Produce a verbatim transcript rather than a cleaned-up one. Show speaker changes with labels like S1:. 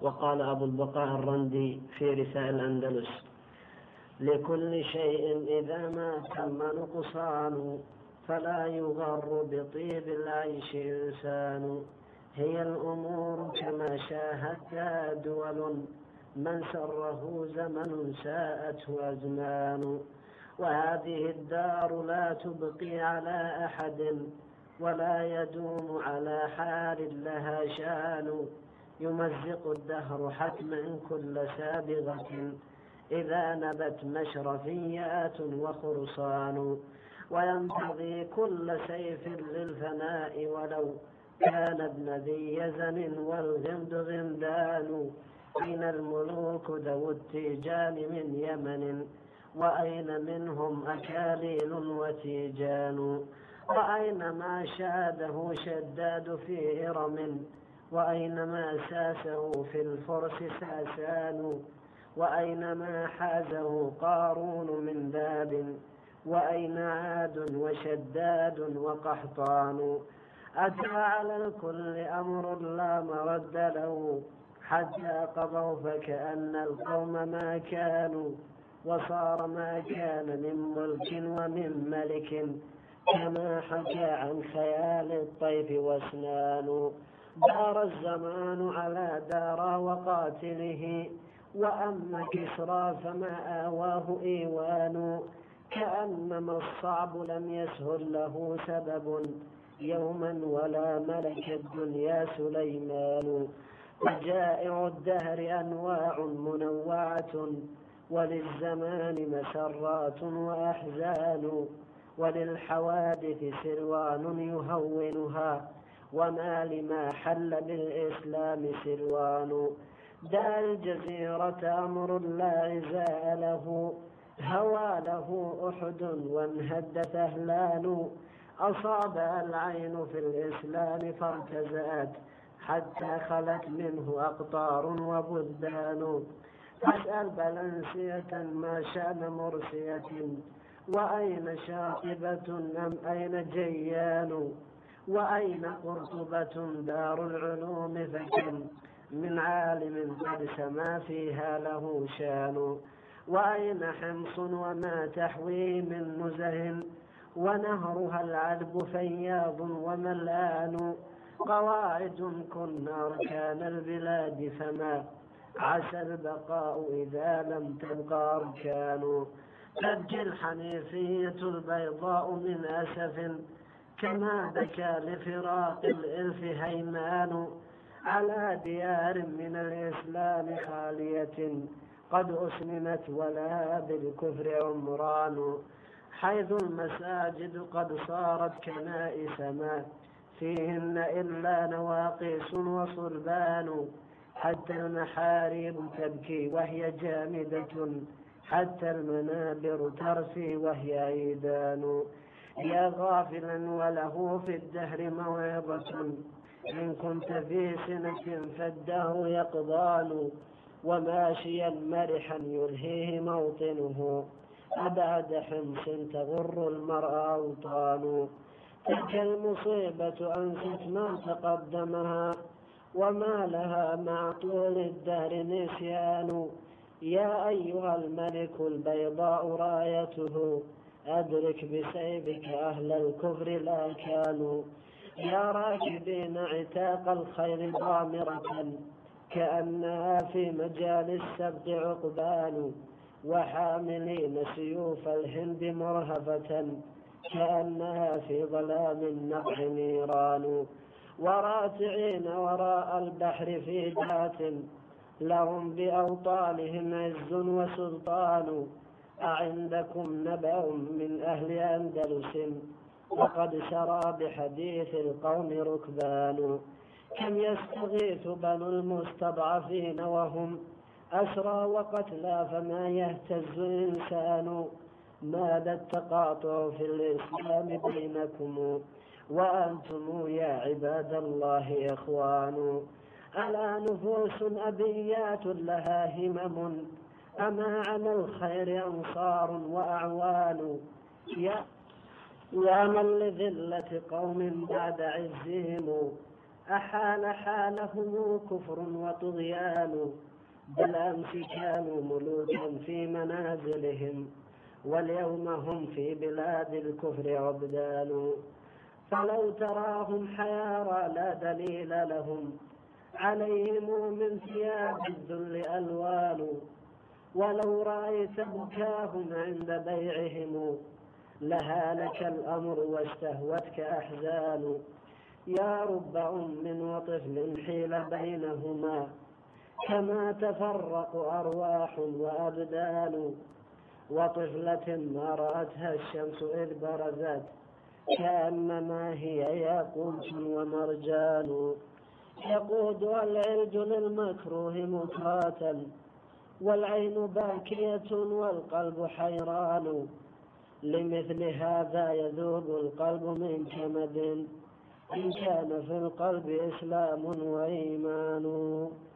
S1: وقال أبو البقاء الرندي في رسائل الأندلس: لكل شيء إذا ما تم نقصان فلا يغر بطيب العيش إنسان. هي الأمور كما شاهدتها دول، من سره زمن ساءته أزمان. وهذه الدار لا تبقي على أحد، ولا يدوم على حال لها شان. يمزق الدهر حتما كل سابغة، إذا نبت مشرفيات وخرصان. وينتظي كل سيف للفناء، ولو كان ابن ذي يزن والغمد غمدان. أين الملوك ذو التيجان من يمن، وأين منهم أكاليل وتيجان. وأين ما شاده شداد في إرم، وأين ما ساسه في الفرس ساسان. وأين ما حازه قارون من باب، وأين عاد وشداد وقحطان. أتى على الكل أمر لا مرد له، حتى قضوا فكأن القوم ما كانوا. وصار ما كان من ملك ومن ملك، كما حكى عن خيال الطيف واسنان. دار الزمان على دار وقاتله، وأما كسرى فما آواه إيوان. كأنما الصعب لم يسهل له سبب يوما، ولا ملك الدنيا سليمان. فجائع الدهر أنواع منوعة، وللزمان مسرات وأحزان. وللحوادث سروان يهونها، وما لما حل بالإسلام سروان. دع الجزيرة أمر لا عزاء له، هوى له أحد وانهد ثهلان. أصابها العين في الإسلام فارتزأت، حتى خلت منه أقطار وبلدان. فاسأل بلنسية ما شأن مرسية، وأين شاطبة أم أين جيان. وأين قرطبة دار العلوم، فكم من عالم قد سما فيها له شان. وأين حمص وما تحوي من نزه، ونهرها العذب فياض وملآن. قواعد كن أركان البلاد، فما عسى البقاء إذا لم تبقى أركان. تبكي الحنيفية البيضاء من أسف، كما بكى لفراق الإلف هيمان. على ديار من الإسلام خالية، قد أسلمت ولا بالكفر عمران. حيث المساجد قد صارت كنائس، ما فيهن إلا نواقيس وصلبان. حتى المحاريب تبكي وهي جامدة، حتى المنابر ترفي وهي عيدان. يا غافلا وله في الدهر موعظة، إن كنت في سنة فالدهر يقضان. وماشيا مرحا يلهيه موطنه، أبعد حمص تغر المرأة أوطان. تلك المصيبة أنست ما تقدمها، وما لها مع طول الدهر نسيان. يا أيها الملك البيضاء رايته، أدرك بسيفك أهل الكفر لا كانوا. يا راكبين عتاق الخير ضامرة، كأنها في مجال السبق عقبان. وحاملين سيوف الهند مرهفة، كأنها في ظلام النقع نيران. وراتعين وراء البحر في ذات، لهم بأوطانهم عز وسلطان. أعندكم نبأ من أهل أندلس، وقد سرى بحديث القوم ركبان. كم يستغيث بنو المستضعفين وهم أسرى وقتلى، فما يهتز إنسان. ماذا التقاطع في الإسلام بينكم، وأنتم يا عباد الله إخوان. ألا نفوس أبيات لها همم، أما على الخير أنصار وأعوان. يا يا من لذلة قوم بعد عزهم، أحال حالهم كفر وطغيان، بالأمس كانوا ملوكا في منازلهم، واليوم هم في بلاد الكفر عبدان. فلو تراهم حيارى لا دليل لهم، عليهم من ثياب الذل ألوان. ولو رأيت بكاهم عند بيعهم، لهالك الأمر واستهوتك أحزان. يا رب أم وطفل حيل بينهما، كما تفرق أرواح وأبدان. وطفلة ما رأتها الشمس إذ برزت، كأنما هي ياقوت ومرجان. يقودها العرج للمكروه مكراتا، والعين باكية والقلب حيران. لمثل هذا يذوب القلب من كمد، إن كان في القلب إسلام وإيمان.